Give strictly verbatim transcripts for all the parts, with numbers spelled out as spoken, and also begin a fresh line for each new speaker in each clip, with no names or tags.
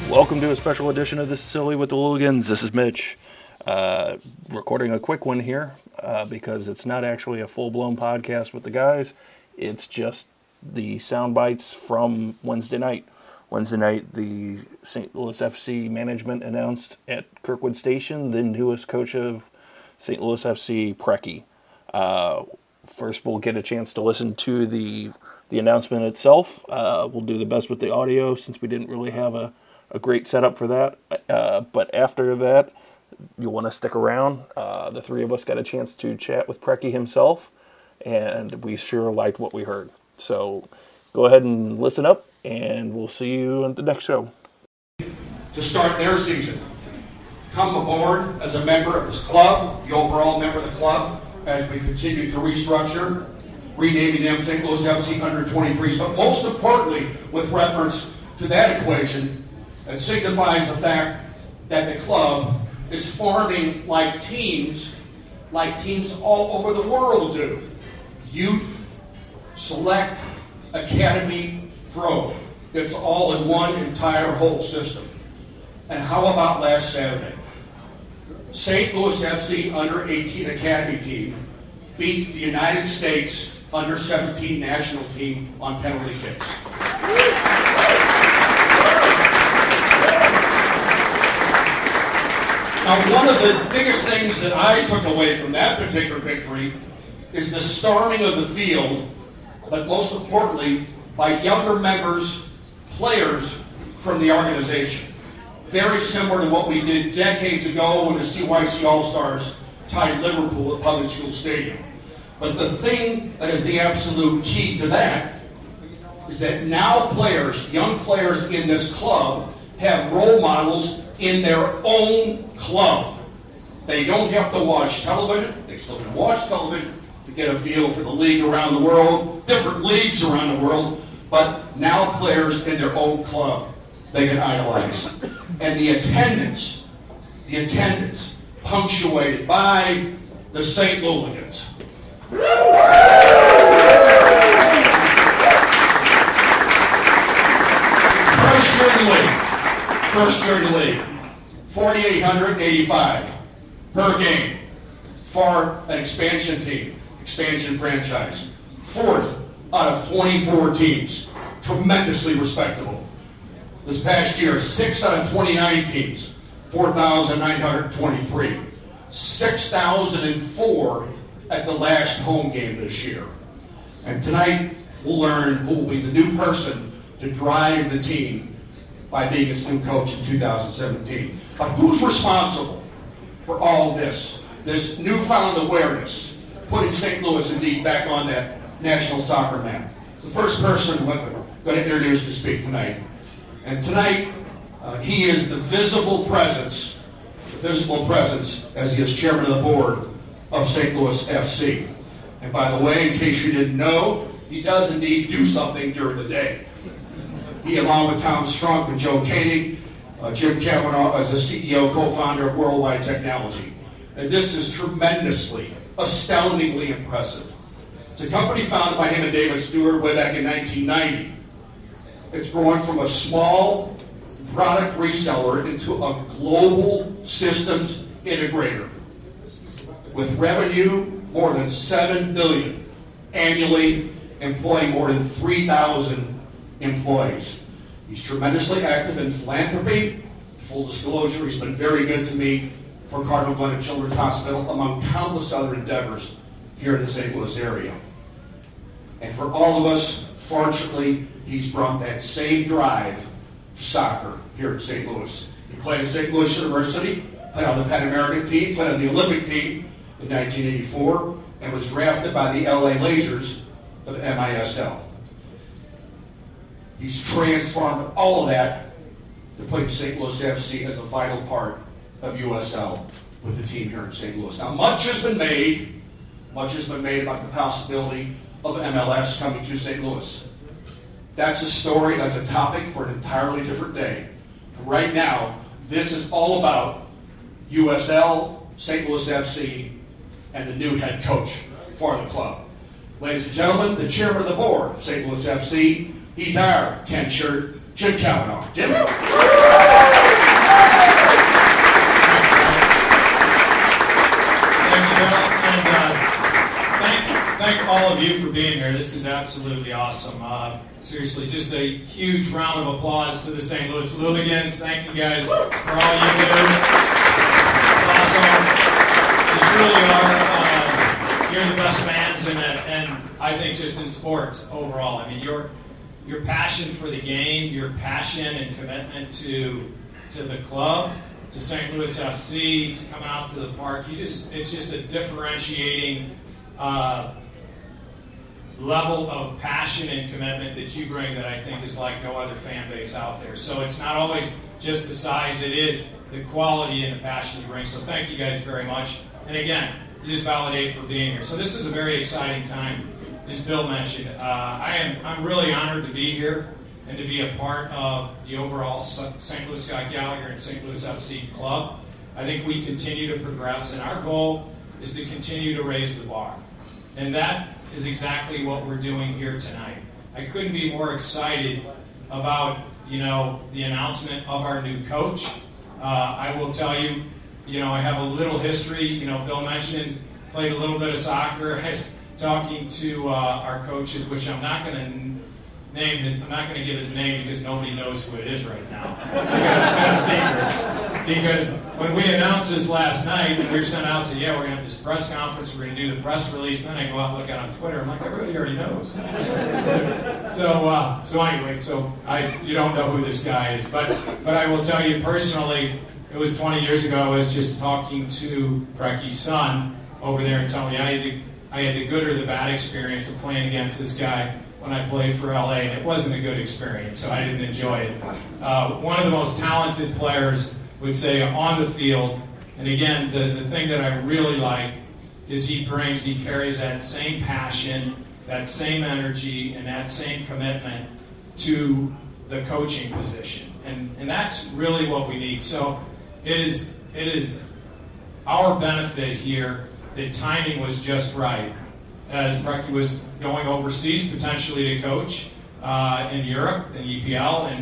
Welcome to a special edition of This is Silly with the Hooligans. This is Mitch. Uh, recording a quick one here uh, because it's not actually a full-blown podcast with the guys. It's just the sound bites from Wednesday night. Wednesday night, the Saint Louis F C management announced at Kirkwood Station the newest coach of Saint Louis F C, Preki. Uh, first, we'll get a chance to listen to the the announcement itself. Uh, we'll do the best with the audio since we didn't really have a a great setup for that. Uh, but after that, you'll want to stick around. Uh, the three of us got a chance to chat with Preki himself, and we sure liked what we heard. So go ahead and listen up, and we'll see you at the next show.
To start their season, come aboard as a member of this club, the overall member of the club, as we continue to restructure, renaming them Saint Louis F C under twenty-threes, but most importantly, with reference to that equation, it signifies the fact that the club is forming like teams, like teams all over the world do. Youth, select, academy, pro. It's all in one entire whole system. And how about last Saturday? Saint Louis F C under eighteen academy team beats the United States under seventeen national team on penalty kicks. Now, one of the biggest things that I took away from that particular victory is the storming of the field, but most importantly, by younger members, players from the organization. Very similar to what we did decades ago when the C Y C All-Stars tied Liverpool at Public School Stadium. But the thing that is the absolute key to that is that now players, young players in this club, have role models in their own club. They don't have to watch television. They still can watch television to get a feel for the league around the world, different leagues around the world, but now players in their own club they can idolize. And the attendance, the attendance punctuated by the Saint Louligans. First year in the league. First year in the league. four thousand eight hundred eighty-five per game for an expansion team, expansion franchise. Fourth out of twenty-four teams. Tremendously respectable. This past year, six out of twenty-nine teams, four thousand nine hundred twenty-three. six thousand four at the last home game this year. And tonight, we'll learn who will be the new person to drive the team by being its new coach in two thousand seventeen. But who's responsible for all this? This newfound awareness, putting Saint Louis indeed back on that national soccer map. The first person we're going to introduce to speak tonight. And tonight, uh, he is the visible presence, the visible presence as he is chairman of the board of Saint Louis F C. And by the way, in case you didn't know, he does indeed do something during the day. He, along with Tom Strunk and Joe Koenig, uh, Jim Kavanaugh, as the C E O, co-founder of Worldwide Technology. And this is tremendously, astoundingly impressive. It's a company founded by him and David Stewart way back in nineteen ninety. It's growing from a small product reseller into a global systems integrator with revenue more than seven billion dollars annually, employing more than three thousand employees. He's tremendously active in philanthropy. Full disclosure, he's been very good to me for Cardinal Glennon Children's Hospital, among countless other endeavors here in the Saint Louis area. And for all of us, fortunately, he's brought that same drive to soccer here at Saint Louis. He played at Saint Louis University, played on the Pan American team, played on the Olympic team in nineteen eighty-four, and was drafted by the L A Lasers of M I S L. He's transformed all of that to put Saint Louis F C as a vital part of U S L with the team here in Saint Louis. Now, much has been made, much has been made about the possibility of M L S coming to Saint Louis. That's a story, that's a topic for an entirely different day. Right now, this is all about U S L, Saint Louis F C, and the new head coach for the club. Ladies and gentlemen, the chairman of the board of Saint Louis F C, he's our ten-shirt Jim Kavanaugh. Jim?
all of you for being here. This is absolutely awesome. Uh, seriously, just a huge round of applause to the Saint Louis Hooligans. Thank you guys for all you do. Awesome. You truly are. Uh, you're the best fans, and, and I think just in sports overall. I mean, your your passion for the game, your passion and commitment to to the club, to Saint Louis F C, to come out to the park. You just it's just a differentiating uh, level of passion and commitment that you bring that I think is like no other fan base out there. So it's not always just the size, it is the quality and the passion you bring. So thank you guys very much. And again, you just validate for being here. So this is a very exciting time, as Bill mentioned. Uh, I am I'm really honored to be here and to be a part of the overall Saint Louis Scott Gallagher and Saint Louis F C club. I think we continue to progress, and our goal is to continue to raise the bar. And that is exactly what we're doing here tonight. I couldn't be more excited about, you know, the announcement of our new coach. Uh, I will tell you, you know, I have a little history. You know, Bill mentioned, played a little bit of soccer. I was talking to uh, our coaches, which I'm not going to name his, I'm not going to give his name because nobody knows who it is right now. Because it's kind of secret. Because when we announced this last night, we were sent out and said, yeah, we're going to have this press conference, we're going to do the press release, then I go out and look at it on Twitter, I'm like, everybody already knows. so uh, so anyway, so I you don't know who this guy is. But but I will tell you personally, it was twenty years ago, I was just talking to Precky's son over there and telling me I had, the, I had the good or the bad experience of playing against this guy when I played for L A, and it wasn't a good experience, so I didn't enjoy it. Uh, one of the most talented players would say on the field, and again, the, the thing that I really like is he brings, he carries that same passion, that same energy, and that same commitment to the coaching position. And, and that's really what we need. So it is, it is our benefit here that timing was just right. As Brecky was going overseas, potentially to coach uh, in Europe, in E P L, and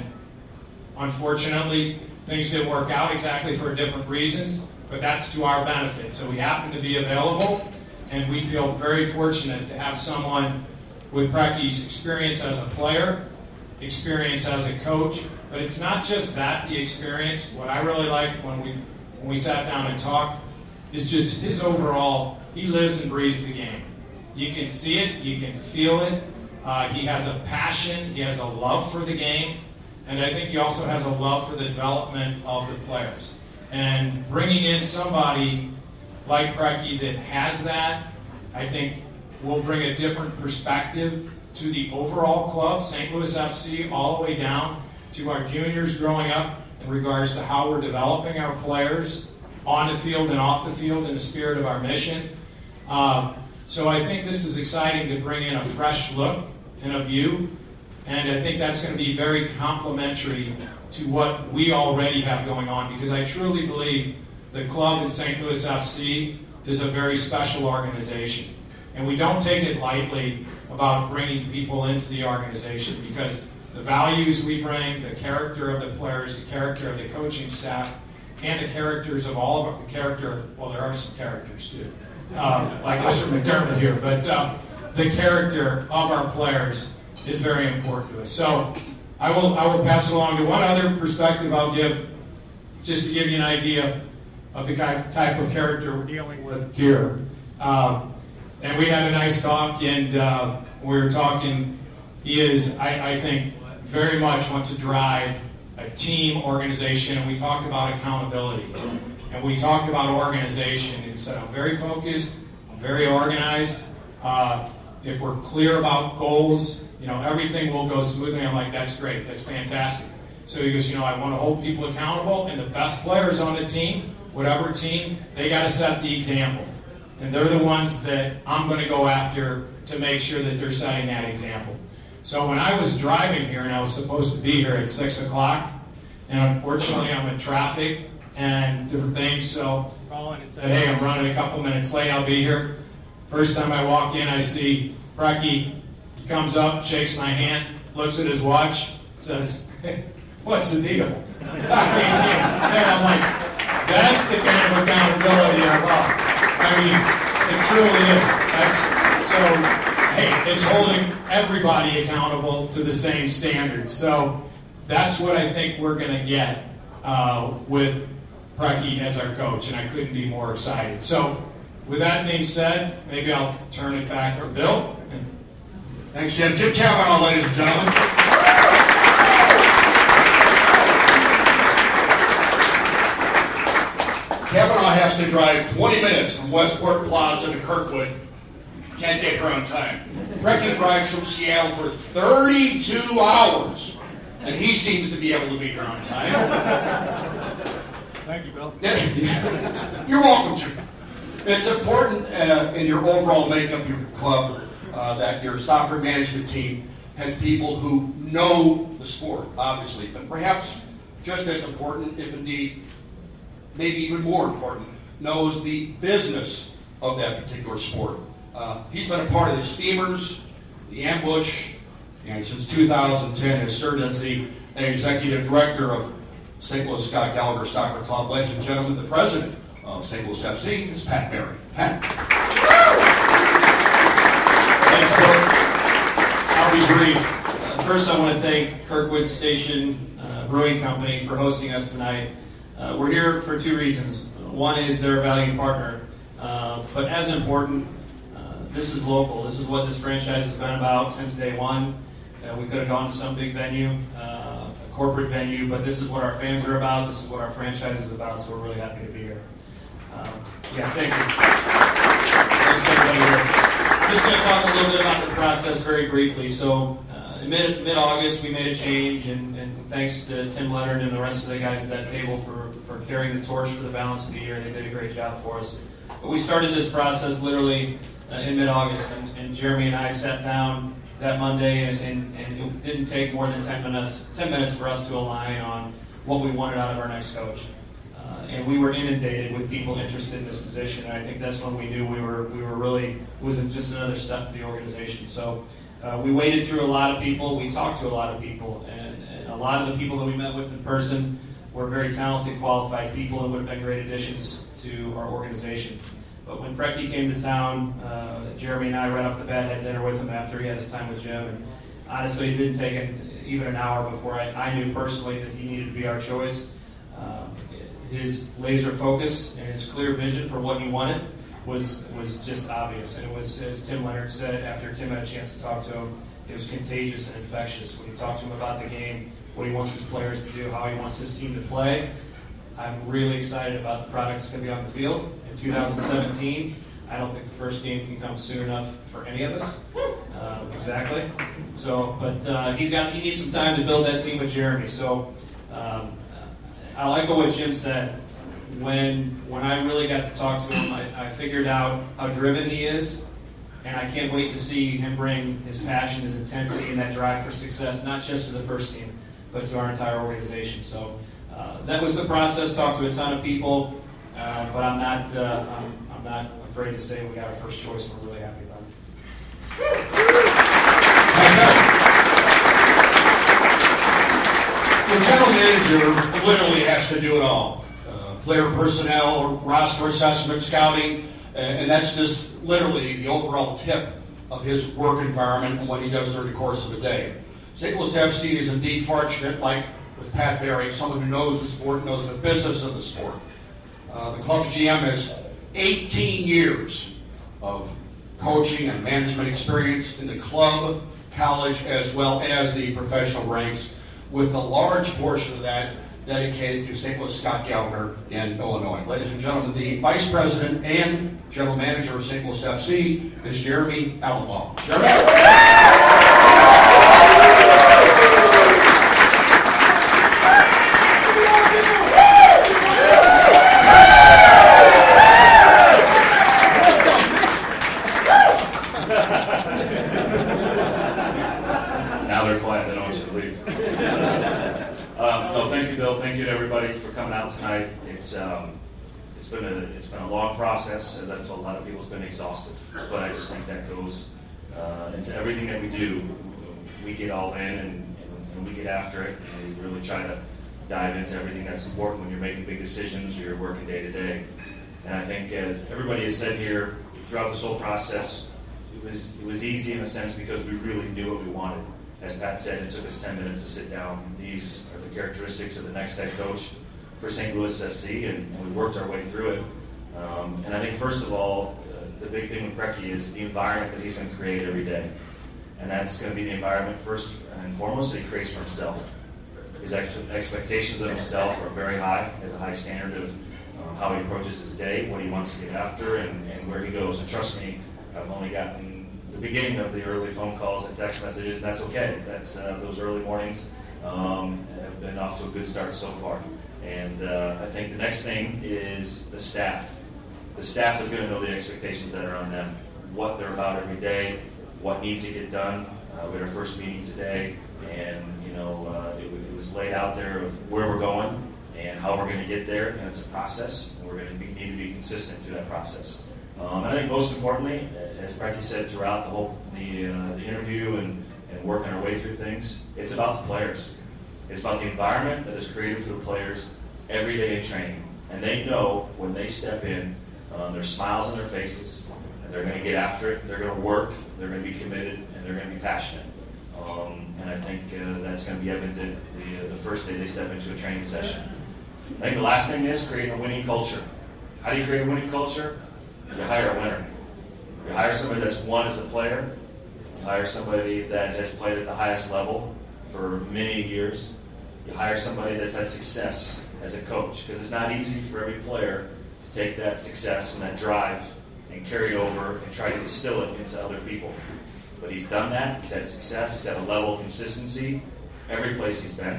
unfortunately, things didn't work out exactly for different reasons, but that's to our benefit. So we happen to be available, and we feel very fortunate to have someone with Brecky's experience as a player, experience as a coach, but it's not just that, the experience. What I really liked when we, when we sat down and talked is just his overall, he lives and breathes the game. You can see it, you can feel it. Uh, he has a passion, he has a love for the game, and I think he also has a love for the development of the players. And bringing in somebody like Brecky that has that, I think will bring a different perspective to the overall club, Saint Louis F C, all the way down to our juniors growing up in regards to how we're developing our players on the field and off the field in the spirit of our mission. Um, So I think this is exciting to bring in a fresh look and a view, and I think that's going to be very complementary to what we already have going on, because I truly believe the club in Saint Louis F C is a very special organization. And we don't take it lightly about bringing people into the organization, because the values we bring, the character of the players, the character of the coaching staff, and the characters of all of our, the character, well, there are some characters too. Uh, like Mister McDermott here, but uh, the character of our players is very important to us. So I will I will pass along to one other perspective I'll give, just to give you an idea of the type of character we're dealing with here. Um, and we had a nice talk, and uh, we were talking, he is, I, I think, very much wants to drive a team organization, and we talked about accountability. And we talked about organization, and he said, I'm very focused, I'm very organized. Uh, if we're clear about goals, you know, everything will go smoothly. I'm like, that's great, that's fantastic. So he goes, you know, I want to hold people accountable, and the best players on the team, whatever team, they got to set the example. And they're the ones that I'm going to go after to make sure that they're setting that example. So when I was driving here, and I was supposed to be here at six o'clock, and unfortunately I'm in traffic, and different things, so calling and saying, hey, I'm running a couple minutes late, I'll be here. First time I walk in, I see Brecky. He comes up, shakes my hand, looks at his watch, says, hey, what's the deal? And I'm like, that's the kind of accountability I love. I mean, it truly is. That's so hey, it's holding everybody accountable to the same standards. So that's what I think we're going to get uh, with Preki as our coach, and I couldn't be more excited. So with that being said, maybe I'll turn it back to Bill.
Thanks, Jim. Jim Cavanaugh, ladies and gentlemen. Cavanaugh has to drive twenty minutes from Westport Plaza to Kirkwood. Can't get her on time. Preki drives from Seattle for thirty-two hours, and he seems to be able to be here on time.
Thank you, Bill.
You're welcome to. It's important uh, in your overall makeup of your club uh, that your soccer management team has people who know the sport, obviously, but perhaps just as important, if indeed maybe even more important, knows the business of that particular sport. Uh, he's been a part of the Steamers, the Ambush, and since two thousand ten has served as the executive director of Saint Louis Scott Gallagher Soccer Club. Ladies and gentlemen, the president of Saint Louis F C is Pat Barry. Pat.
Thanks, Bill. I'll be brief. Uh, first, I want to thank Kirkwood Station uh, Brewing Company for hosting us tonight. Uh, we're here for two reasons. One is they're a valued partner, uh, but as important, uh, this is local. This is what this franchise has been about since day one. Uh, we could have gone to some big venue, uh, a corporate venue, but this is what our fans are about. This is what our franchise is about, so we're really happy to be here. Um, yeah, thank you. Thanks, everybody here. I'm just going to talk a little bit about the process very briefly. So, uh, in mid, mid-August, we made a change, and, and thanks to Tim Leonard and the rest of the guys at that table for, for carrying the torch for the balance of the year. They did a great job for us. But we started this process literally uh, in mid-August, and, and Jeremy and I sat down that Monday, and, and, and it didn't take more than ten minutes, ten minutes for us to align on what we wanted out of our next coach. Uh, and we were inundated with people interested in this position, and I think that's when we knew we were we were really, it wasn't just another step for the organization. So uh, we waded through a lot of people, we talked to a lot of people, and, and a lot of the people that we met with in person were very talented, qualified people and would have been great additions to our organization. But when Preki came to town, uh, Jeremy and I right off the bat had dinner with him after he had his time with Jim, and honestly it didn't take an, even an hour before I, I knew personally that he needed to be our choice. Um, his laser focus and his clear vision for what he wanted was was just obvious, and it was, as Tim Leonard said after Tim had a chance to talk to him, it was contagious and infectious. When he talked to him about the game, what he wants his players to do, how he wants his team to play, I'm really excited about the product that's going to be on the field in two thousand seventeen. I don't think the first game can come soon enough for any of us. Uh, exactly. So, but uh, he's got he needs some time to build that team with Jeremy. So. Um, I'll echo what Jim said. When when I really got to talk to him, I, I figured out how driven he is, and I can't wait to see him bring his passion, his intensity, and that drive for success, not just to the first team, but to our entire organization. So uh, that was the process. Talked to a ton of people, uh, but I'm not uh, I'm, I'm not afraid to say we got our first choice, and we're really happy about it.
The general manager literally has to do it all. Uh, player personnel, roster assessment, scouting, and that's just literally the overall tip of his work environment and what he does during the course of the day. Saint Louis F C is indeed fortunate, like with Pat Barry, someone who knows the sport, knows the business of the sport. Uh, the club's G M has eighteen years of coaching and management experience in the club, college, as well as the professional ranks, with a large portion of that dedicated to Saint Louis Scott Gallagher in Illinois. Ladies and gentlemen, the Vice President and General Manager of Saint Louis F C is Jeremy Allenbaugh. Jeremy?
Now they're quiet, they don't want you to leave. um, no, thank you, Bill. Thank you to everybody for coming out tonight. It's um, it's been a it's been a long process, as I've told a lot of people. It's been exhaustive, but I just think that goes uh, into everything that we do. We get all in and, and, and we get after it, and we really try to dive into everything that's important when you're making big decisions or you're working day to day. And I think, as everybody has said here, throughout this whole process, it was it was easy in a sense because we really knew what we wanted. As Pat said, it took us ten minutes to sit down. These are the characteristics of the next head coach for Saint Louis F C, and, and we worked our way through it. Um, and I think first of all, uh, the big thing with Brecky is the environment that he's going to create every day. And that's going to be the environment first and foremost that he creates for himself. His ex- expectations of himself are very high. He has a high standard of um, how he approaches his day, what he wants to get after, and, and where he goes. And trust me, I've only gotten the beginning of the early phone calls and text messages, and that's okay. That's uh, those early mornings um, have been off to a good start so far. And uh, I think the next thing is the staff. The staff is going to know the expectations that are on them, what they're about every day, what needs to get done. Uh, we had our first meeting today, and you know uh, it, it was laid out there of where we're going and how we're going to get there, and it's a process, and we're going to be, need to be consistent through that process. Um, and I think most importantly, as Brecky said throughout the whole the, uh, the interview and, and working our way through things, it's about the players. It's about the environment that is created for the players every day in training, and they know when they step in, um, there's smiles on their faces, and they're going to get after it. They're going to work. They're going to be committed, and they're going to be passionate. Um, and I think uh, that's going to be evident the, uh, the first day they step into a training session. I think the last thing is creating a winning culture. How do you create a winning culture? You hire a winner. You hire somebody that's won as a player. You hire somebody that has played at the highest level for many years. You hire somebody that's had success as a coach, because it's not easy for every player to take that success and that drive and carry it over and try to instill it into other people. But he's done that. He's had success. He's had a level of consistency every place he's been,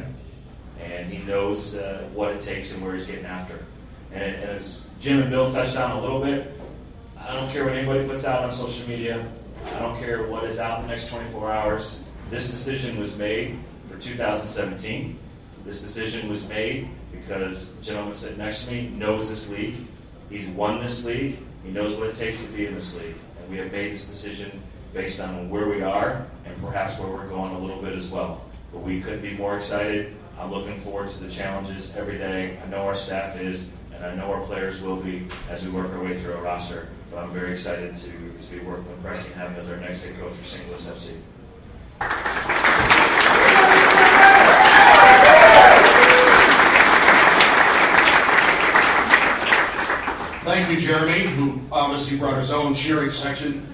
and he knows uh, what it takes and where he's getting after. And, and as Jim and Bill touched on a little bit, I don't care what anybody puts out on social media. I don't care what is out in the next twenty-four hours. This decision was made for two thousand seventeen. This decision was made because the gentleman sitting next to me knows this league. He's won this league. He knows what it takes to be in this league. And we have made this decision based on where we are and perhaps where we're going a little bit as well. But we couldn't be more excited. I'm looking forward to the challenges every day. I know our staff is, and I know our players will be as we work our way through our roster. But I'm very excited to, to be working with Brecky and having him as our next head coach for Saint Louis F C.
Thank you, Jeremy, who obviously brought his own cheering section.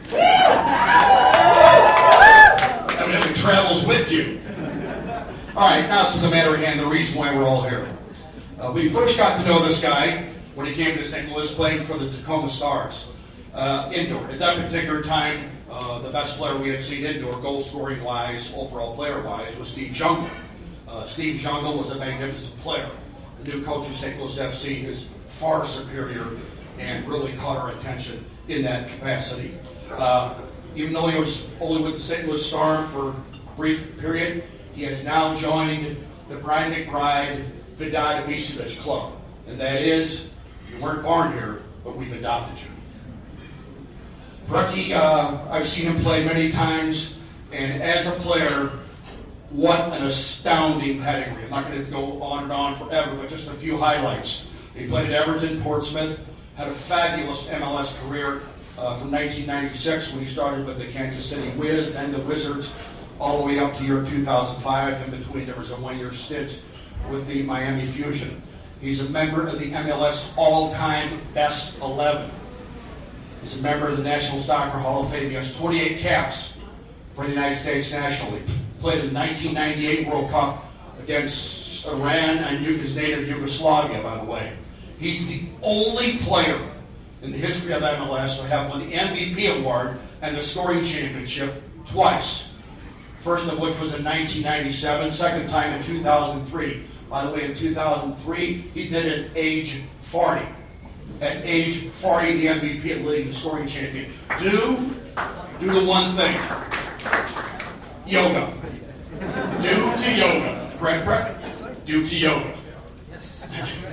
Evidently travels with you. All right, now to the matter at hand, the reason why we're all here. Uh, we first got to know this guy when he came to Saint Louis playing for the Tacoma Stars. Uh, indoor. At that particular time, uh, the best player we had seen indoor, goal-scoring-wise, overall player-wise, was Steve Jungle. Uh, Steve Jungle was a magnificent player. The new coach of Saint Louis F C is far superior and really caught our attention in that capacity. Uh, even though he was only with the Saint Louis Star for a brief period, he has now joined the Brian McBride Vidal Ibisevic Club. And that is, you weren't born here, but we've adopted you. Brecky, uh, I've seen him play many times, and as a player, what an astounding pedigree. I'm not going to go on and on forever, but just a few highlights. He played at Everton, Portsmouth, had a fabulous M L S career uh, from nineteen ninety-six when he started with the Kansas City Wiz, then the Wizards, all the way up to year two thousand five. In between, there was a one-year stint with the Miami Fusion. He's a member of the M L S all-time best eleven. He's a member of the National Soccer Hall of Fame. He has twenty-eight caps for the United States National League. Played in the nineteen ninety-eight World Cup against Iran and his native Yugoslavia, by the way. He's the only player in the history of M L S to have won the M V P award and the scoring championship twice. First of which was in nineteen ninety-seven, second time in two thousand three. By the way, in two thousand three, he did it at age forty. At age forty, the M V P of the league, the scoring champion. Do, do the one thing. Yoga. Do to yoga. Correct, correct? Do to yoga. Yes.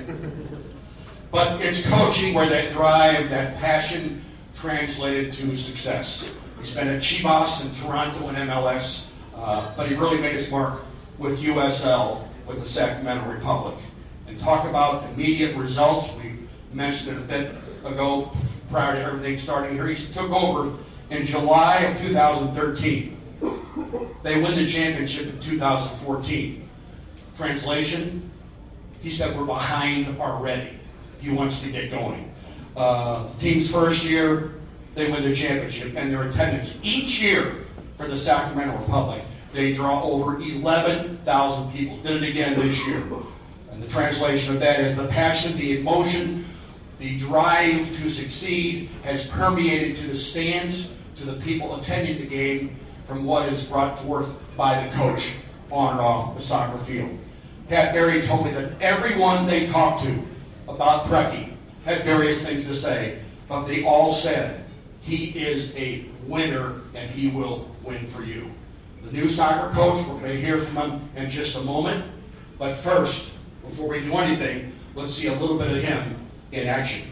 But it's coaching where that drive, that passion translated to success. He's been at Chivas in Toronto and M L S, uh, but he really made his mark with U S L, with the Sacramento Republic. And talk about immediate results. We mentioned it a bit ago prior to everything starting here. He took over in July of two thousand thirteen. They win the championship in two thousand fourteen. Translation, he said, we're behind already. He wants to get going. Uh, team's first year, they win the championship, and their attendance each year for the Sacramento Republic, they draw over eleven thousand people. Did it again this year. And the translation of that is the passion, the emotion, the drive to succeed has permeated to the stands, to the people attending the game, from what is brought forth by the coach on and off the soccer field. Pat Barry told me that everyone they talked to about Preki had various things to say, but they all said, he is a winner and he will win for you. The new soccer coach, we're going to hear from him in just a moment. But first, before we do anything, let's see a little bit of him in action.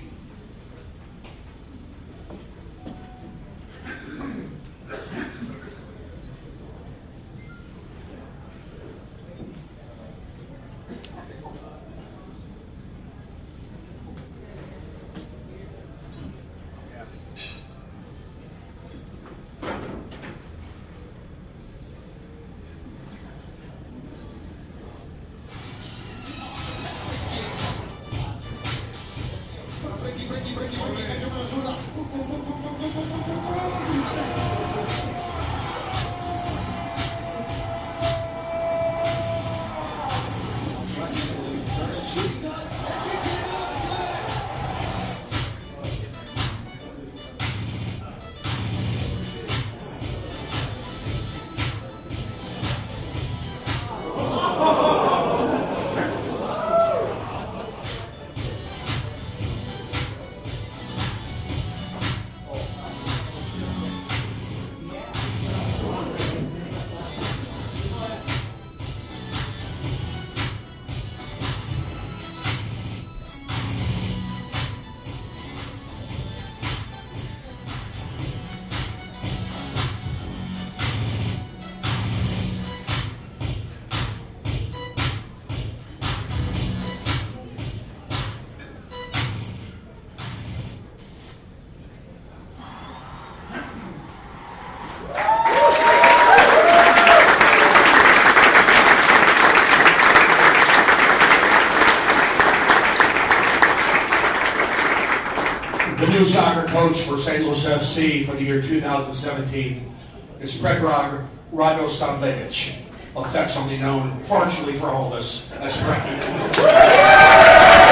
Soccer coach for Saint Louis F C for the year two thousand seventeen is Predrag Radosavljevic, affectionately known, fortunately for all of us, as Preki.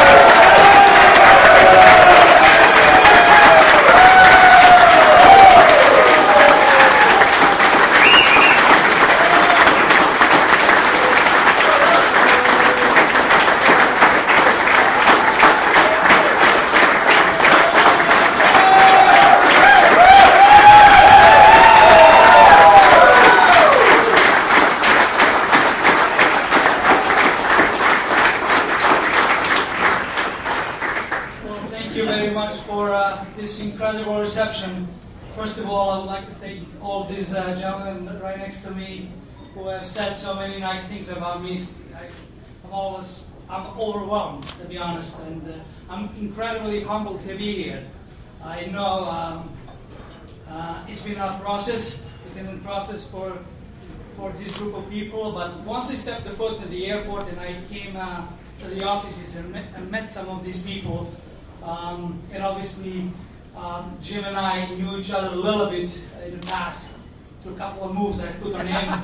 Incredible reception. First of all, I would like to thank all these uh, gentlemen right next to me who have said so many nice things about me. I, I'm always, I'm overwhelmed, to be honest, and uh, I'm incredibly humbled to be here. I know um, uh, it's been a process. It's been a process for for this group of people. But once I stepped the foot to the airport and I came uh, to the offices and met, and met some of these people, um, and obviously. Um, Jim and I knew each other a little bit in the past through a couple of moves I put on him.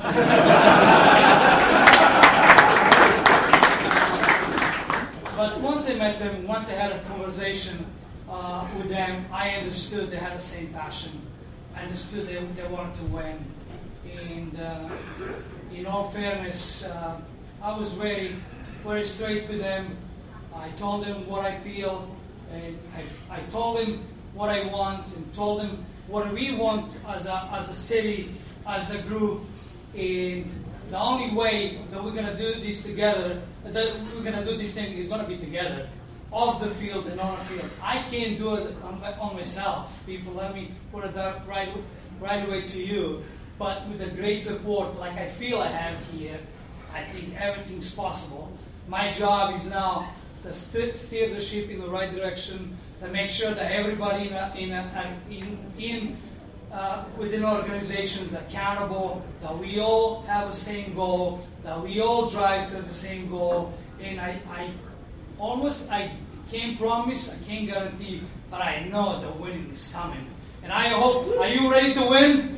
But once I met them, once I had a conversation uh, with them, I understood they had the same passion. I understood they, they wanted to win. And uh, in all fairness, uh, I was very, very straight with them. I told them what I feel, and I, I told them what I want, and told them what we want as a as a city, as a group. And the only way that we're gonna do this together, that we're gonna do this thing, is gonna be together, off the field and on the field. I can't do it on, on myself. People, let me put it that right right away to you. But with the great support, like I feel I have here, I think everything's possible. My job is now to st- steer the ship in the right direction, to make sure that everybody in a, in a, in, in uh, within organizations accountable, that we all have the same goal, that we all drive to the same goal. And I, I almost, I can't promise, I can't guarantee, but I know the winning is coming. And I hope, are you ready to win?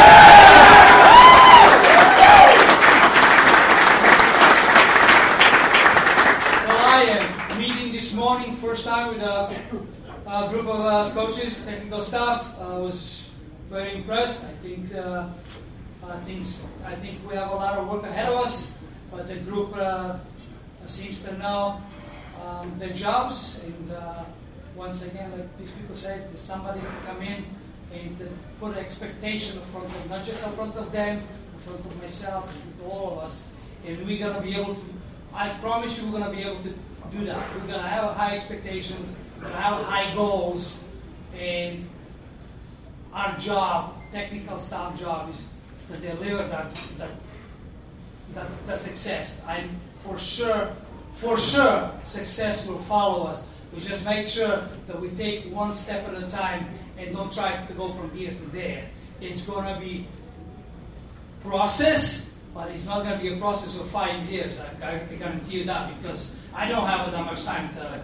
Well, I am meeting this morning, first time with a, a group of uh, coaches, technical staff. I was very impressed. I think, uh, I think, I think we have a lot of work ahead of us, but the group uh, seems to know um, their jobs. And uh, once again, like these people said, there's somebody to come in and to put an expectation in front of, not just in front of them, in front of myself, and to all of us. And we're going to be able to, I promise you we're going to be able to do that. We're going to have high expectations, we're going to have high goals, and our job, technical staff job, is to deliver that, that, that, that success. I'm for sure, for sure, success will follow us. We just make sure that we take one step at a time and don't try to go from here to there. It's going to be process, but it's not going to be a process of five years. I, I guarantee you that, because I don't have that much time to.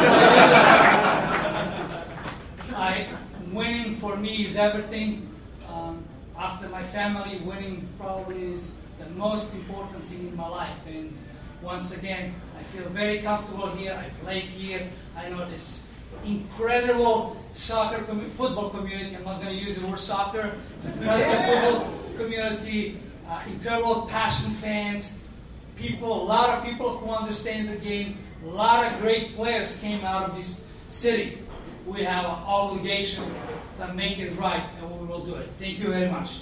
I, winning for me is everything. Um, after my family, winning probably is the most important thing in my life. And once again, I feel very comfortable here. I play here. I know this incredible soccer, com- football community. I'm not going to use the word soccer. Incredible football community, uh, incredible passion fans, people, a lot of people who understand the game. A lot of great players came out of this city. We have an obligation to make it right, and we will do it. Thank you very much.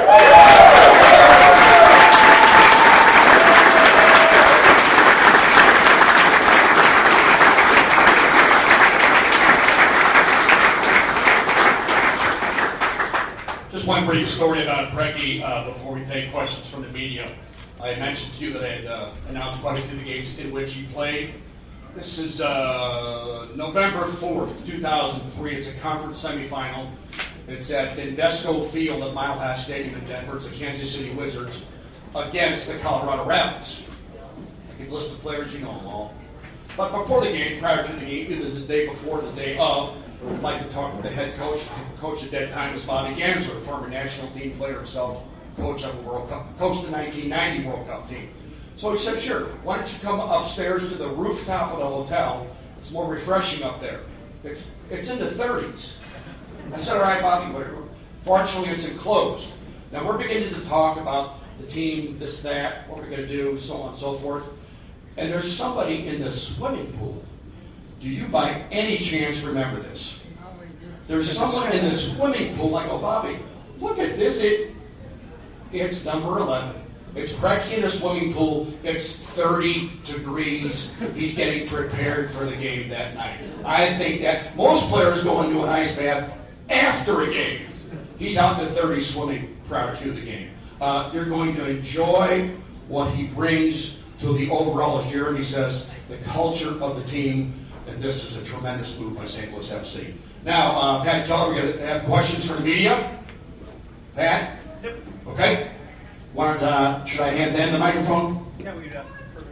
Just one brief story about Preki uh, before we take questions from the media. I mentioned to you that I had uh, announced quite a few of the games in which he played. This is uh, November fourth, two thousand three. It's a conference semifinal. It's at Indesco Field at Mile High Stadium in Denver. It's the Kansas City Wizards against the Colorado Rapids. I could list the players, you know them all. But before the game, prior to the game, it was the day before, the day of, I'd like to talk with the head coach. Coach at that time was Bobby Ganser, a former national team player himself, coach of the World Cup, coached the nineteen ninety World Cup team. So he said, sure, why don't you come upstairs to the rooftop of the hotel? It's more refreshing up there. It's it's in the thirties. I said, all right, Bobby, whatever. Fortunately, it's enclosed. Now, we're beginning to talk about the team, this, that, what we're going to do, so on and so forth. And there's somebody in the swimming pool. Do you by any chance remember this? There's someone in the swimming pool. I go, Bobby, look at this. It, it's number eleven. It's Preki in a swimming pool. It's thirty degrees. He's getting prepared for the game that night. I think that most players go into an ice bath after a game. He's out in the thirty swimming prior to the game. Uh, you're going to enjoy what he brings to the overall, as Jeremy says, the culture of the team. And this is a tremendous move by Saint Louis F C. Now, uh, Pat Keller, we're going to have questions for the media. Pat?
Yep.
Okay. Wanted, uh, should I hand them the microphone?
Yeah, we do that. Perfect.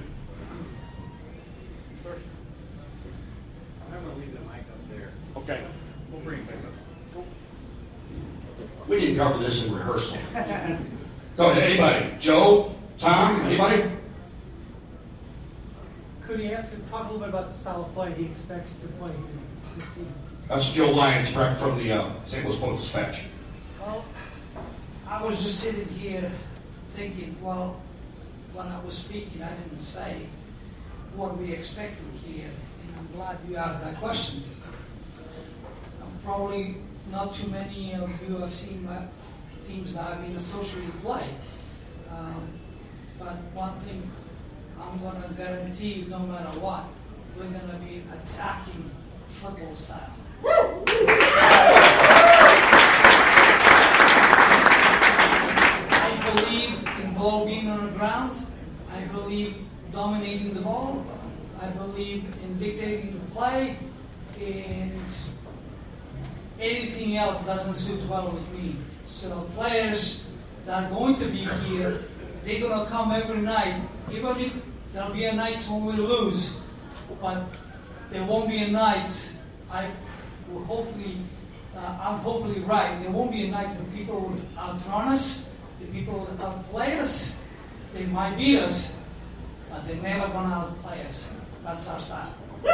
First. I'm going to leave the mic up there.
Okay.
We'll bring it back up.
We didn't cover this in rehearsal. Go ahead. Anybody? Joe? Tom? Anybody?
Could he ask him, talk a little bit about the style of play he expects to play this team?
That's Joe Lyons, correct, from the uh, Saint Louis Post-Dispatch.
Well, I was just sitting here thinking, well, when I was speaking, I didn't say what we expected here, and I'm glad you asked that question. Um, probably not too many of you have seen my teams that I've been associated with play. Um, but one thing I'm going to guarantee you, no matter what, we're going to be attacking football style. I believe in ball being on the ground. I believe dominating the ball. I believe in dictating the play. And anything else doesn't suit well with me. So players that are going to be here, they're going to come every night, even if there'll be a night when we lose, but there won't be a night, I will hopefully, uh, I'm hopefully right, there won't be a night when people will outrun us, the people will outplay us, they might beat us, but they're never going to outplay us. That's our style.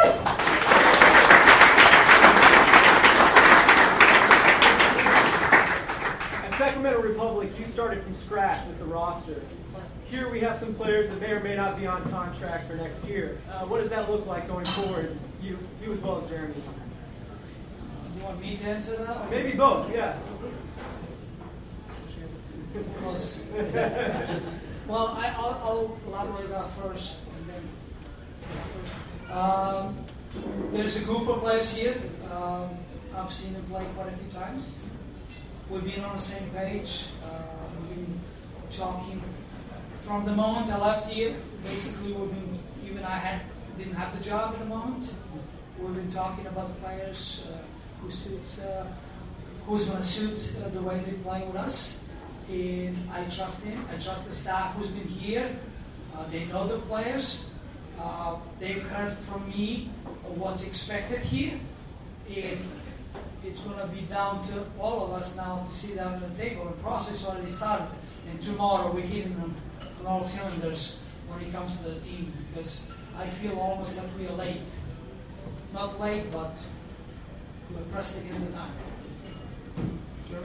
At Sacramento Republic, you started from scratch with the roster. Here we have some players that may or may not be on contract for next year. Uh, what does that look like going forward, you, you as well as Jeremy?
Do you want me to answer that? Or
Maybe both, yeah.
Close. Well, I, I'll, I'll elaborate that first. And then, um, there's a group of players here. Um, I've seen them play quite a few times. We've been on the same page. Uh, we've been talking from the moment I left here. Basically, we've been, even I had didn't have the job at the moment. We've been talking about the players uh, who suits, uh, who's going to suit uh, the way they play with us. And I trust him. I trust the staff who's been here. Uh, they know the players. Uh, they've heard from me what's expected here. And it's going to be down to all of us now to sit down at the table. The process already started. And tomorrow we're hitting them on all cylinders when it comes to the team. Because I feel almost like we are late. Not late, but we're pressed against the time. Jeremy?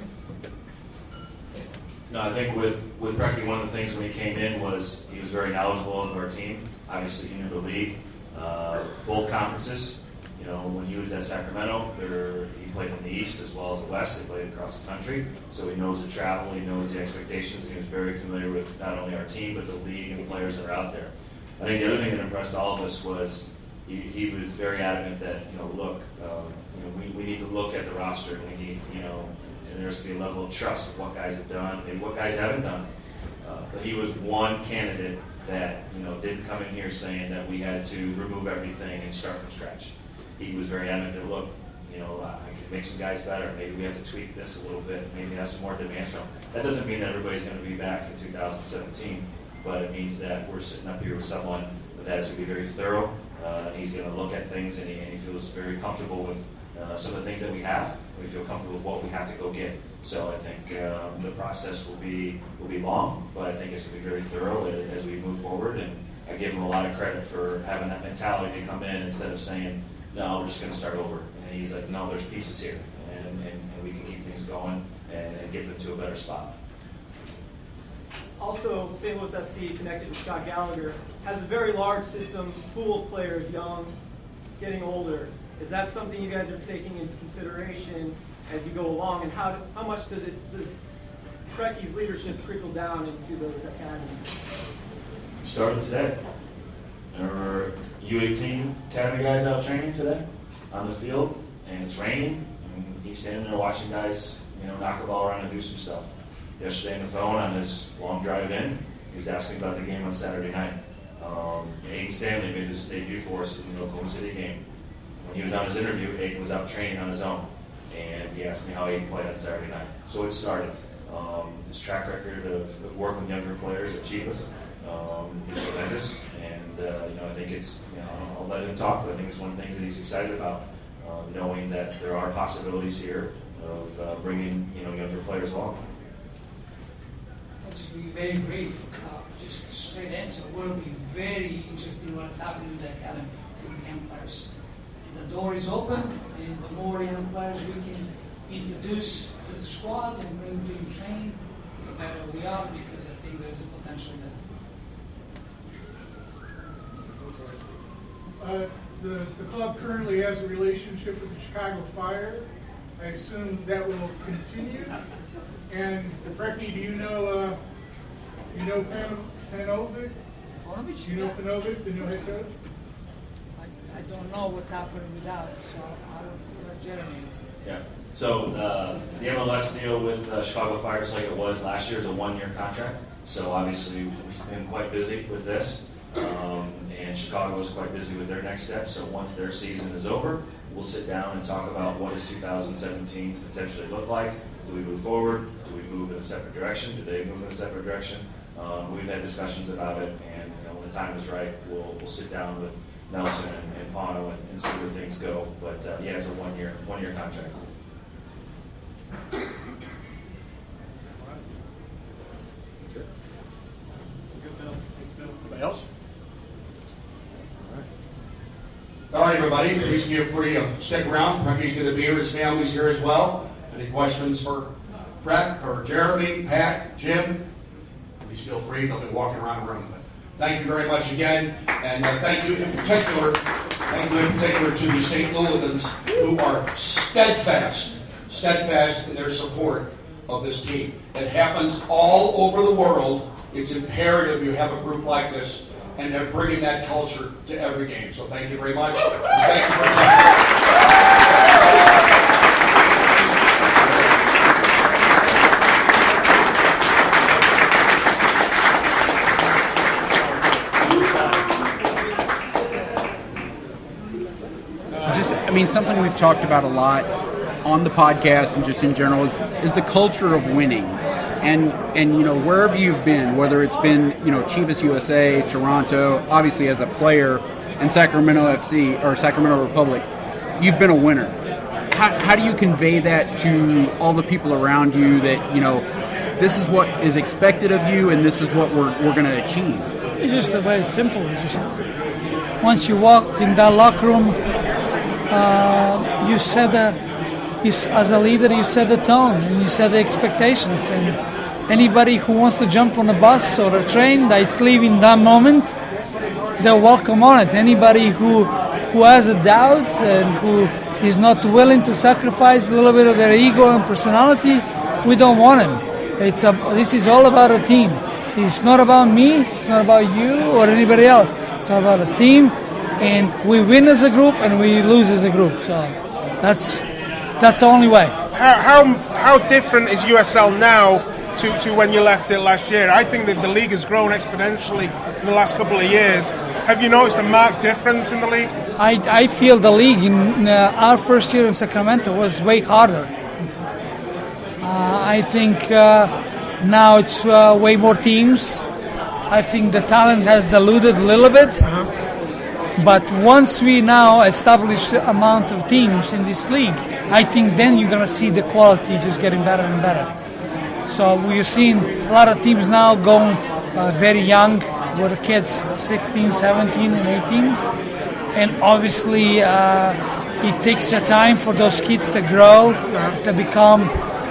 No, I think with, with Preki, one of the things when he came in was he was very knowledgeable of our team. Obviously, he knew the league, uh, both conferences. You know, when he was at Sacramento, there, he played in the East as well as the West. They played across the country. So he knows the travel, he knows the expectations, and he was very familiar with not only our team, but the league and the players that are out there. I think the other thing that impressed all of us was he, he was very adamant that, you know, look, um, you know, we, we need to look at the roster. We need, you know, and there has to be a level of trust of what guys have done and what guys haven't done. Uh, but he was one candidate that, you know, didn't come in here saying that we had to remove everything and start from scratch. He was very adamant that, look, you know, I can make some guys better. Maybe we have to tweak this a little bit. Maybe have some more demands from them. That doesn't mean that everybody's going to be back in two thousand seventeen, but it means that we're sitting up here with someone that is going to be very thorough. Uh, he's going to look at things, and he, and he feels very comfortable with uh, some of the things that we have. We feel comfortable with what we have to go get. So I think um, the process will be will be long, but I think it's going to be very thorough as we move forward. And I give him a lot of credit for having that mentality to come in instead of saying, no, we're just going to start over. And he's like, no, there's pieces here, and, and, and we can keep things going and, and get them to a better spot.
Also, Saint Louis F C, connected to Scott Gallagher, has a very large system, full of players, young, getting older. Is that something you guys are taking into consideration as you go along? And how how much does it does Preki's leadership trickle down into those academies?
Started today. There were U eighteen academy guys out training today on the field, and it's raining, and he's standing there watching guys, you know, knock the ball around and do some stuff. Yesterday on the phone on his long drive in, he was asking about the game on Saturday night. Um, Aiden Stanley made his debut for us in the Oklahoma City game. When he was on his interview, Aiden was out training on his own, and he asked me how Aiden played on Saturday night. So it started. Um, his track record of, of working with younger players at Chivas um, is tremendous, and uh, you know, I think it's, you know, I'll let him talk, but I think it's one of the things that he's excited about, uh, knowing that there are possibilities here of uh, bringing, you know, younger players along.
I'll just be very brief. Uh, just straight answer. We'll be very interested in what's happening in the academy with the young players. The door is open, and the more young players we can introduce to the squad and bring to training, the better we are, because I think there's a potential there.
Uh, the, the club currently has a relationship with the Chicago Fire. I assume that will continue. And Preki, do you know uh, you know Pan, Panovic? Do you know Panovic, the new head coach?
I, I don't know what's happening with that, so I will let Jeremy answer.
Yeah. So uh, the M L S deal with uh, Chicago Fire, just like it was last year, is a one-year contract. So obviously we've been quite busy with this. Um, and Chicago is quite busy with their next step. So once their season is over, we'll sit down and talk about what does two thousand seventeen potentially look like. Do we move forward? Do we move in a separate direction? Do they move in a separate direction? Um, we've had discussions about it, and you know, when the time is right, we'll we'll sit down with Nelson and, and Pano and, and see where things go. But uh, yeah, it's a one year one year contract.
Anybody else? All right, everybody, please feel free to stick around. Precky's going to be here. His family's here as well. Any questions for Brett or Jeremy, Pat, Jim? Please feel free. They'll be walking around the room. But thank you very much again. And uh, thank you in particular, thank you in particular to the Saint Louisans who are steadfast, steadfast in their support of this team. It happens all over the world. It's imperative you have a group like this, and they're bringing that culture to every game. So thank you very much. And thank you for
Just, I mean, something we've talked about a lot on the podcast and just in general is, is the culture of winning. And, and, you know, wherever you've been, whether it's been, you know, Chivas U S A, Toronto, obviously as a player, and Sacramento F C, or Sacramento Republic, you've been a winner. How, how do you convey that to all the people around you that, you know, this is what is expected of you and this is what we're, we're going to achieve?
It's just very simple. It's just once you walk in that locker room, uh, you set the, you, as a leader, you set the tone and you set the expectations. And anybody who wants to jump on a bus or a train that's leaving that moment, they're welcome on it. Anybody who who has a doubt and who is not willing to sacrifice a little bit of their ego and personality, we don't want him. It's a, this is all about a team. It's not about me. It's not about you or anybody else. It's all about a team, and we win as a group and we lose as a group. So that's that's the only way.
How how, how different is U S L now to, to when you left it last year? I think that the league has grown exponentially in the last couple of years. Have you noticed a marked difference in the league?
I, I feel the league in uh, our first year in Sacramento was way harder. Uh, I think uh, now it's uh, way more teams. I think the talent has diluted a little bit. Uh-huh. But once we now establish the amount of teams in this league, I think then you're going to see the quality just getting better and better. So we're seeing a lot of teams now going uh, very young, with the kids sixteen, seventeen, and eighteen. And obviously uh, it takes a time for those kids to grow, to become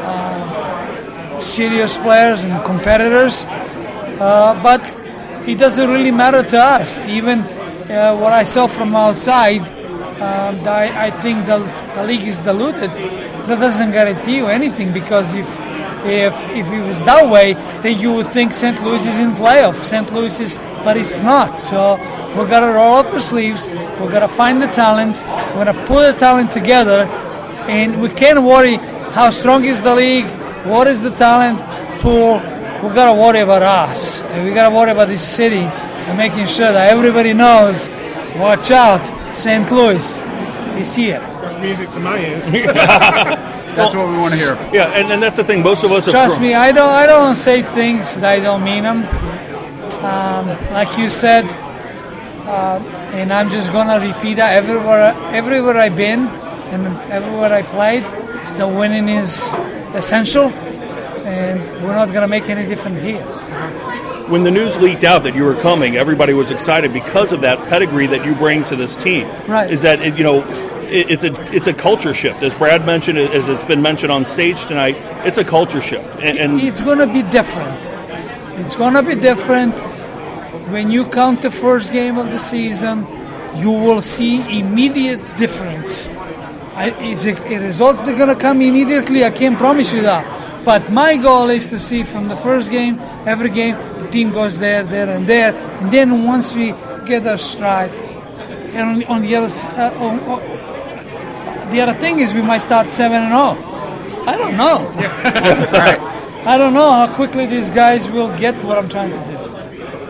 uh, serious players and competitors. Uh, but it doesn't really matter to us. Even uh, what I saw from outside, um, I, I think the, the league is diluted. That doesn't guarantee you anything, because if If if it was that way, then you would think Saint Louis is in playoff. Saint Louis is, but it's not. So we've got to roll up our sleeves. We've got to find the talent. We're going to put the talent together, and we can't worry how strong is the league, what is the talent pool. We've got to worry about us, and we got to worry about this city and making sure that everybody knows. Watch out, Saint Louis is here.
That's music to my ears.
That's well, what we want to hear.
Yeah, and, and that's the thing. Most of us have
trust me. I don't. I don't say things that I don't mean them. Um, like you said, uh, and I'm just gonna repeat that everywhere. Everywhere I've been and everywhere I played, the winning is essential, and we're not gonna make any different here.
When the news leaked out that you were coming, everybody was excited because of that pedigree that you bring to this team.
Right.
Is that you know? It's a it's a culture shift, as Brad mentioned, as it's been mentioned on stage tonight. It's a culture shift, and, and
it's going to be different. It's going to be different when you count the first game of the season. You will see immediate difference. I, is it, is results that are going to come immediately? I can't promise you that. But my goal is to see from the first game, every game, the team goes there, there, and there, and then once we get our stride, and on, on the other uh, on, on, The other thing is we might start seven and oh. I don't know.
Yeah. Right.
I don't know how quickly these guys will get what I'm trying to do.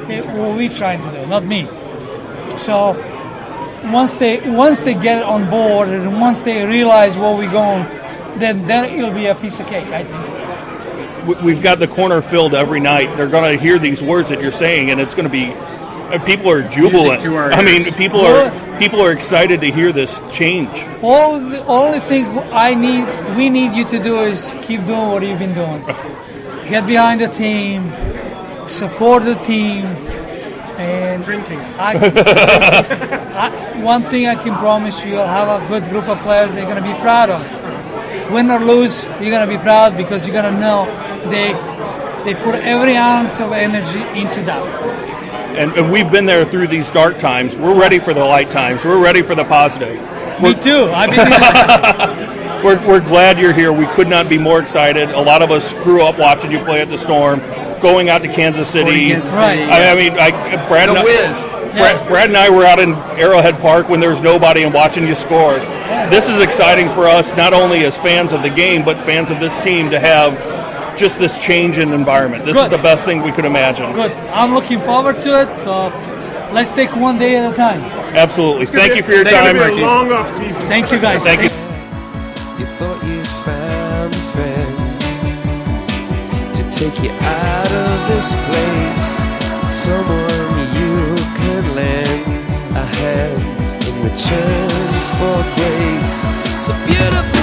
it, what we're trying to do, not me. So once they once they get on board and once they realize where we're going, then then it'll be a piece of cake, I think.
We've got the corner filled every night. They're going to hear these words that you're saying, and it's going to be. People are jubilant. I mean, people are people are excited to hear this change.
All the only thing I need, we need you to do is keep doing what you've been doing. Get behind the team, support the team, and
drinking.
I, I, one thing I can promise you, you'll have a good group of players they're going to be proud of. Win or lose, you're going to be proud because you're going to know they they put every ounce of energy into that.
And, and we've been there through these dark times. We're ready for the light times. We're ready for the positive.
Me we're, too. I've been
we're, we're glad you're here. We could not be more excited. A lot of us grew up watching you play at the Storm, going out to Kansas City.
Kansas City
right. I, I mean, I, Brad,
the
and
Wiz.
I, Brad, Brad and I were out in Arrowhead Park when there was nobody and watching you score. This is exciting for us, not only as fans of the game, but fans of this team to have just this change in environment. This
Good.
is the best thing we could imagine.
Good. I'm looking forward to it. So let's take one day at a time.
Absolutely. Thank
be,
you for your
it's
time,
Ricky.
Ricky.
A long off season.
Thank you, guys.
Thank you.
You thought you found a friend to take you out of this place, someone you could lend a hand in return for grace. So beautiful.